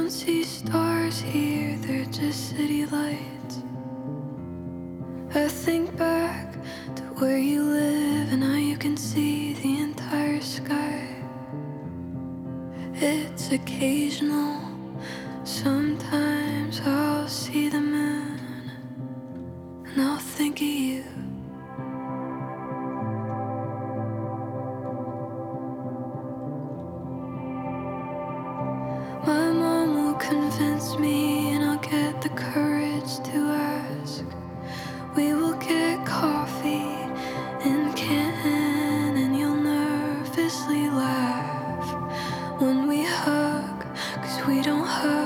don't see stars here, they're just city lights. I think back to where you live and how you can see the entire sky. It's occasional, sometimes I'll see the moon and I'll think of you. My mom will convince me and I'll get the courage to ask. We will get coffee in Canton and you'll nervously laugh when we hug, 'cause we don't hug